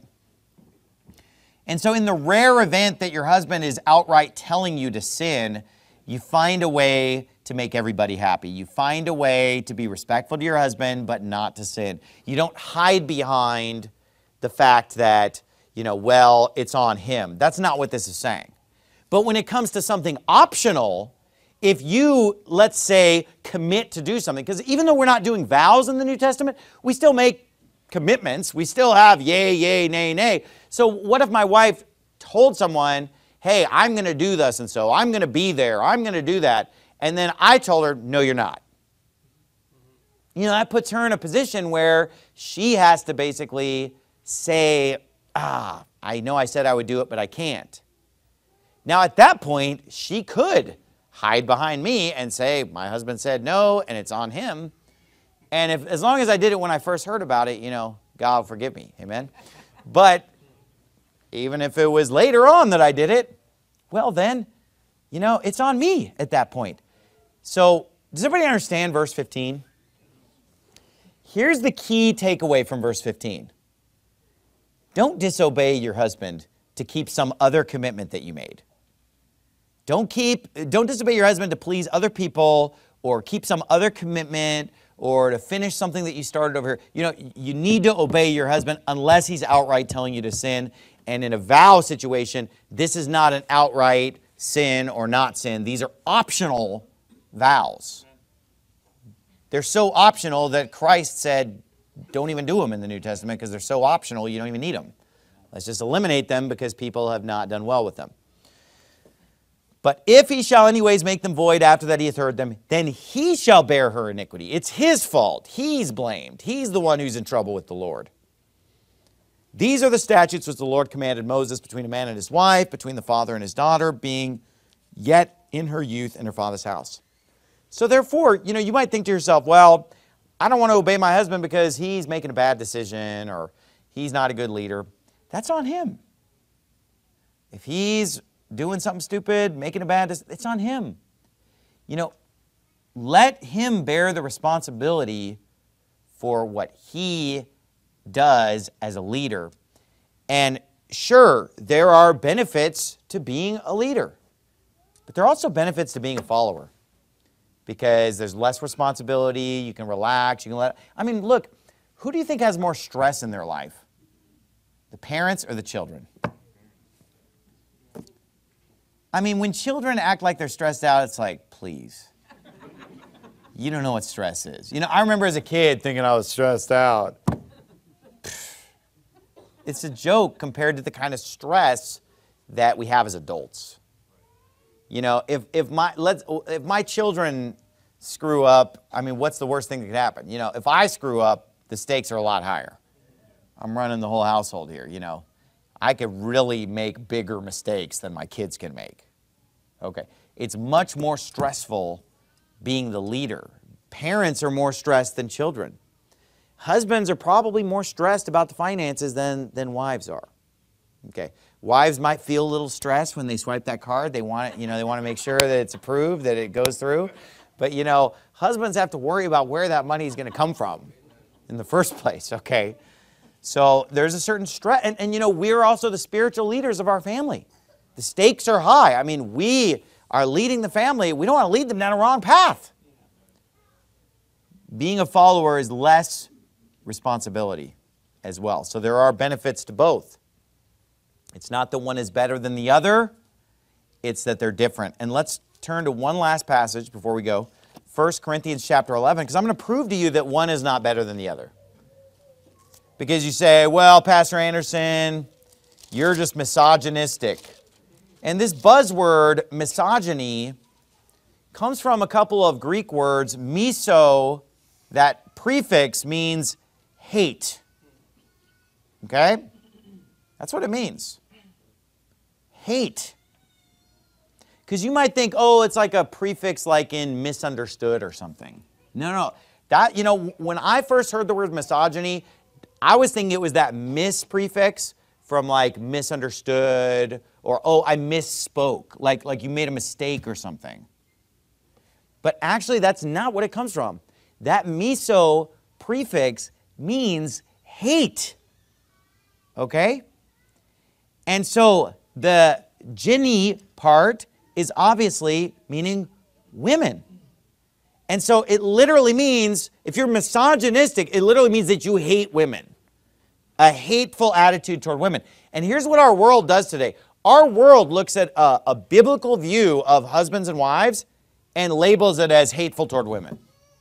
And so in the rare event that your husband is outright telling you to sin, you find a way to make everybody happy. You find a way to be respectful to your husband, but not to sin. You don't hide behind the fact that, you know, well, it's on him. That's not what this is saying. But when it comes to something optional, if you, let's say, commit to do something, because even though we're not doing vows in the New Testament, we still make commitments. We still have yay, yay, nay, nay. So what if my wife told someone, hey, I'm going to do this, and so I'm going to be there, I'm going to do that, and then I told her, no, you're not. You know, that puts her in a position where she has to basically say, I know I said I would do it, but I can't. Now, at that point, she could hide behind me and say, my husband said no, and it's on him. And as long as I did it when I first heard about it, you know, God will forgive me. Amen? But even if it was later on that I did it, well then, you know, it's on me at that point. So, does everybody understand verse 15? Here's the key takeaway from verse 15. Don't disobey your husband to keep some other commitment that you made. Don't disobey your husband to please other people or keep some other commitment or to finish something that you started over here. You know, you need to obey your husband unless he's outright telling you to sin. And in a vow situation, this is not an outright sin or not sin. These are optional vows. They're so optional that Christ said, don't even do them in the New Testament because they're so optional, you don't even need them. Let's just eliminate them because people have not done well with them. But if he shall anyways make them void after that he hath heard them, then he shall bear her iniquity. It's his fault. He's blamed. He's the one who's in trouble with the Lord. These are the statutes which the Lord commanded Moses between a man and his wife, between the father and his daughter, being yet in her youth in her father's house. So therefore, you know, you might think to yourself, well, I don't want to obey my husband because he's making a bad decision or he's not a good leader. That's on him. If he's doing something stupid, making a bad decision, it's on him. You know, let him bear the responsibility for what he does as a leader. And sure, there are benefits to being a leader, but there are also benefits to being a follower because there's less responsibility, you can relax, you can I mean, look, who do you think has more stress in their life? The parents or the children? I mean, when children act like they're stressed out, it's like, please. You don't know what stress is. You know, I remember as a kid thinking I was stressed out. It's a joke compared to the kind of stress that we have as adults. You know, if my children screw up, I mean, what's the worst thing that could happen? You know, if I screw up, the stakes are a lot higher. I'm running the whole household here, you know. I could really make bigger mistakes than my kids can make. Okay. It's much more stressful being the leader. Parents are more stressed than children. Husbands are probably more stressed about the finances than wives are. Okay. Wives might feel a little stressed when they swipe that card. They want it, you know, they want to make sure that it's approved, that it goes through. But, you know, husbands have to worry about where that money is going to come from in the first place, okay? So there's a certain stress. And, you know, we're also the spiritual leaders of our family. The stakes are high. I mean, we are leading the family. We don't want to lead them down a wrong path. Being a follower is less responsibility as well. So there are benefits to both. It's not that one is better than the other. It's that they're different. And let's turn to one last passage before we go. 1 Corinthians chapter 11, because I'm going to prove to you that one is not better than the other. Because you say, well, Pastor Anderson, you're just misogynistic. And this buzzword, misogyny, comes from a couple of Greek words. Miso, that prefix means hate. Okay? That's what it means. Hate. Because you might think, oh, it's like a prefix like in misunderstood or something. No. That, when I first heard the word misogyny, I was thinking it was that mis prefix from like misunderstood or, oh, I misspoke, like you made a mistake or something. But actually, that's not what it comes from. That miso prefix means hate. Okay? And so the gyne part is obviously meaning women. And so it literally means, if you're misogynistic, it literally means that you hate women. A hateful attitude toward women. And here's what our world does today. Our world looks at a biblical view of husbands and wives and labels it as hateful toward women.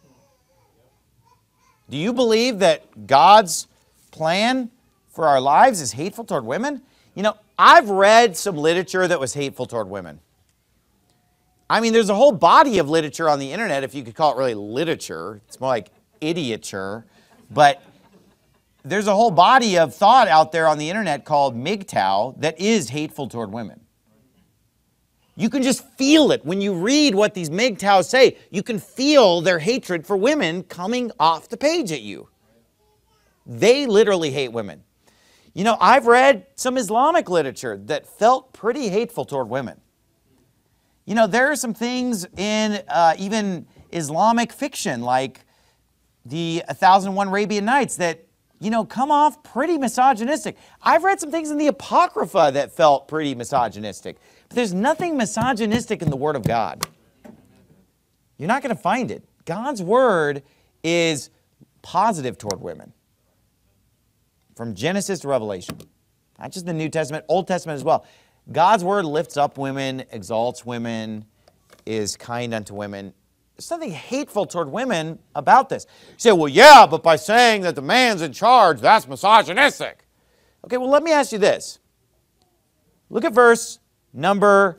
Do you believe that God's plan for our lives is hateful toward women? I've read some literature that was hateful toward women. I mean, there's a whole body of literature on the internet, if you could call it really literature. It's more like idioture. But there's a whole body of thought out there on the internet called MGTOW that is hateful toward women. You can just feel it. When you read what these MGTOWs say, you can feel their hatred for women coming off the page at you. They literally hate women. I've read some Islamic literature that felt pretty hateful toward women. There are some things in even Islamic fiction, like the 1001 Arabian Nights, that, come off pretty misogynistic. I've read some things in the Apocrypha that felt pretty misogynistic. But there's nothing misogynistic in the Word of God. You're not going to find it. God's Word is positive toward women. From Genesis to Revelation. Not just the New Testament, Old Testament as well. God's Word lifts up women, exalts women, is kind unto women. There's something hateful toward women about this. You say, well, yeah, but by saying that the man's in charge, that's misogynistic. Okay, well, let me ask you this. Look at verse number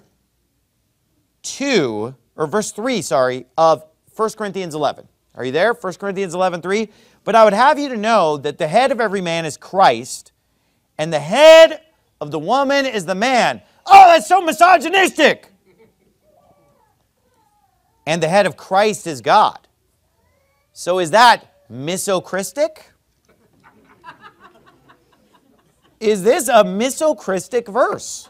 2, or verse 3, of 1 Corinthians 11. Are you there? 1 Corinthians 11:3. But I would have you to know that the head of every man is Christ, and the head of the woman is the man. Oh, that's so misogynistic. And the head of Christ is God. So is that misocristic? Is this a misocristic verse?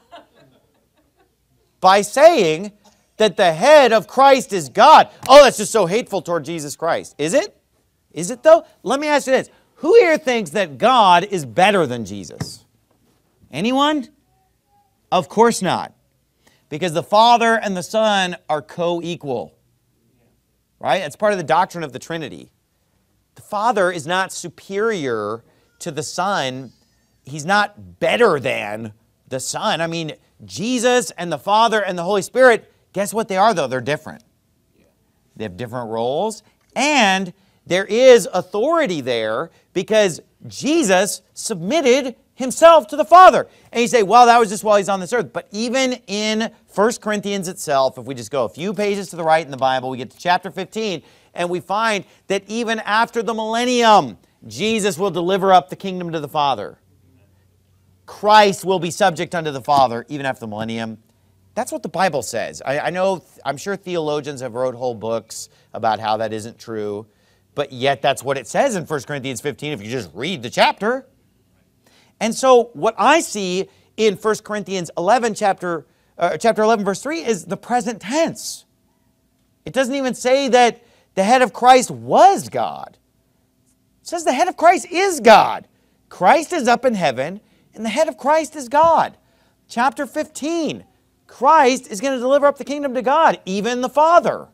By saying that the head of Christ is God. Oh, that's just so hateful toward Jesus Christ. Is it? Is it though? Let me ask you this. Who here thinks that God is better than Jesus? Anyone? Of course not. Because the Father and the Son are co-equal. Right? It's part of the doctrine of the Trinity. The Father is not superior to the Son. He's not better than the Son. I mean, Jesus and the Father and the Holy Spirit, guess what they are though? They're different. They have different roles. And there is authority there because Jesus submitted himself to the Father. And you say, well, that was just while he's on this earth. But even in 1 Corinthians itself, if we just go a few pages to the right in the Bible, we get to chapter 15, and we find that even after the millennium, Jesus will deliver up the kingdom to the Father. Christ will be subject unto the Father even after the millennium. That's what the Bible says. I'm sure theologians have wrote whole books about how that isn't true. But yet that's what it says in 1 Corinthians 15 if you just read the chapter. And so what I see in 1 Corinthians 11, chapter 11, verse 3, is the present tense. It doesn't even say that the head of Christ was God. It says the head of Christ is God. Christ is up in heaven, and the head of Christ is God. Chapter 15, Christ is going to deliver up the kingdom to God, even the Father.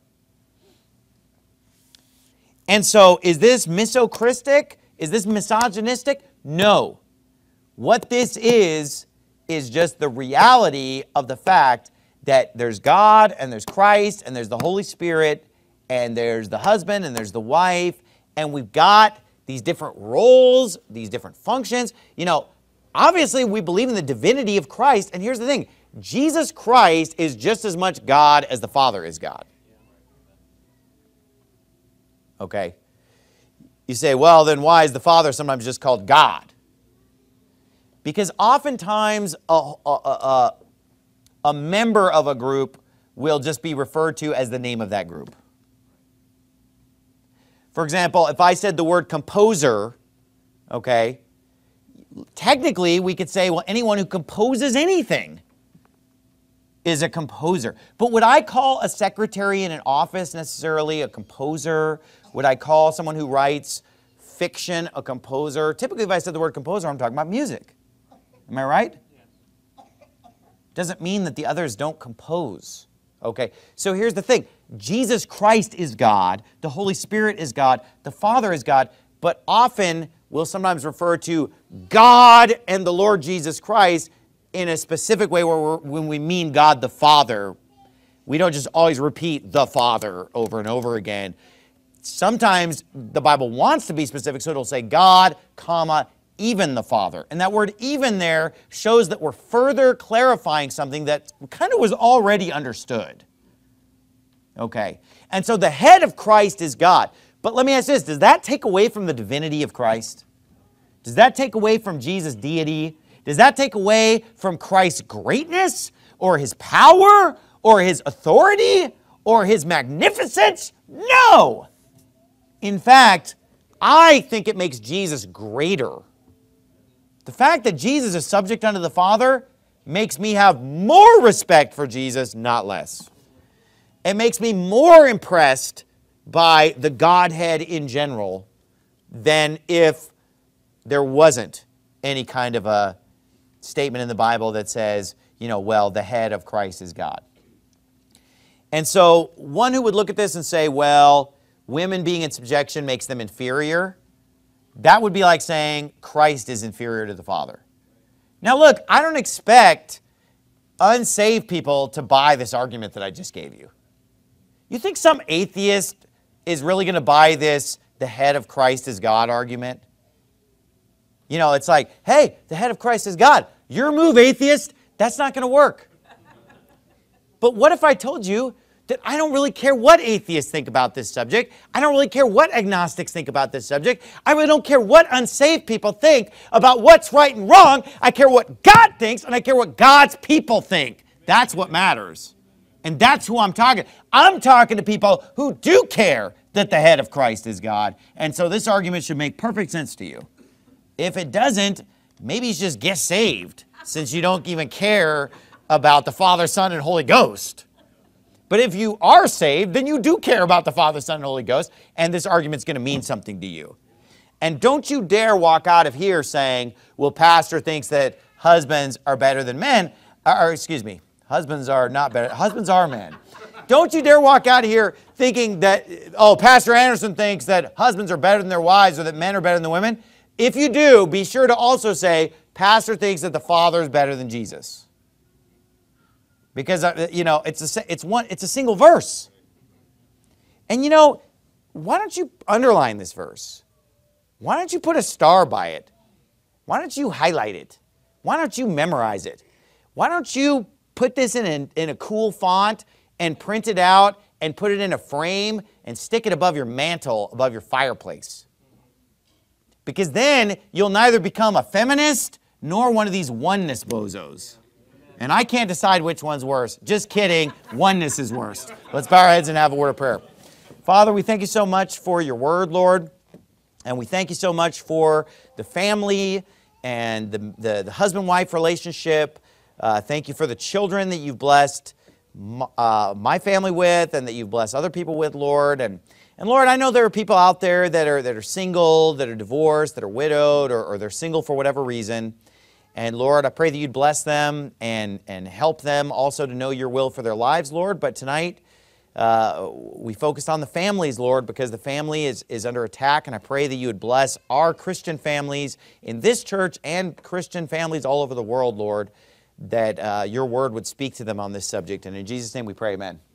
And so, is this misocristic? Is this misogynistic? No. What this is just the reality of the fact that there's God, and there's Christ, and there's the Holy Spirit, and there's the husband, and there's the wife, and we've got these different roles, these different functions. Obviously we believe in the divinity of Christ, and here's the thing. Jesus Christ is just as much God as the Father is God. Okay? You say, well, then why is the Father sometimes just called God? Because oftentimes a member of a group will just be referred to as the name of that group. For example, if I said the word composer, okay, technically we could say, well, anyone who composes anything is a composer. But would I call a secretary in an office necessarily a composer? Would I call someone who writes fiction a composer? Typically, if I said the word composer, I'm talking about music. Am I right? Doesn't mean that the others don't compose. Okay, so here's the thing. Jesus Christ is God. The Holy Spirit is God. The Father is God. But often we'll sometimes refer to God and the Lord Jesus Christ in a specific way where when we mean God the Father, we don't just always repeat the Father over and over again. Sometimes the Bible wants to be specific, so it'll say God, comma, even the Father. And that word even there shows that we're further clarifying something that kind of was already understood. Okay. And so the head of Christ is God. But let me ask this, does that take away from the divinity of Christ? Does that take away from Jesus' deity? Does that take away from Christ's greatness or his power or his authority or his magnificence? No! In fact, I think it makes Jesus greater. The fact that Jesus is subject unto the Father makes me have more respect for Jesus, not less. It makes me more impressed by the Godhead in general than if there wasn't any kind of a statement in the Bible that says, well, the head of Christ is God. And so one who would look at this and say, well, women being in subjection makes them inferior, that would be like saying Christ is inferior to the Father. Now look, I don't expect unsaved people to buy this argument that I just gave you. You think some atheist is really going to buy this, the head of Christ is God argument? It's like, hey, the head of Christ is God. Your move, atheist, that's not going to work. But what if I told you that I don't really care what atheists think about this subject. I don't really care what agnostics think about this subject. I really don't care what unsaved people think about what's right and wrong. I care what God thinks, and I care what God's people think. That's what matters. And that's who I'm talking. I'm talking to people who do care that the head of Christ is God. And so this argument should make perfect sense to you. If it doesn't, maybe you should just get saved, since you don't even care about the Father, Son, and Holy Ghost. But if you are saved, then you do care about the Father, Son, and Holy Ghost, and this argument's going to mean something to you. And don't you dare walk out of here saying, well, pastor thinks that husbands are better than men. Husbands are not better. Husbands are men. Don't you dare walk out of here thinking that, oh, Pastor Anderson thinks that husbands are better than their wives or that men are better than the women. If you do, be sure to also say, pastor thinks that the Father is better than Jesus. Because, it's a single verse. And why don't you underline this verse? Why don't you put a star by it? Why don't you highlight it? Why don't you memorize it? Why don't you put this in a cool font and print it out and put it in a frame and stick it above your mantle, above your fireplace? Because then you'll neither become a feminist nor one of these oneness bozos. And I can't decide which one's worse. Just kidding. Oneness is worse. Let's bow our heads and have a word of prayer. Father, we thank you so much for your word, Lord. And we thank you so much for the family and the husband-wife relationship. Thank you for the children that you've blessed my family with and that you've blessed other people with, Lord. And Lord, I know there are people out there that are single, that are divorced, that are widowed, or they're single for whatever reason. And Lord, I pray that you'd bless them and help them also to know your will for their lives, Lord. But tonight, we focused on the families, Lord, because the family is under attack. And I pray that you would bless our Christian families in this church and Christian families all over the world, Lord, that your word would speak to them on this subject. And in Jesus' name we pray, amen.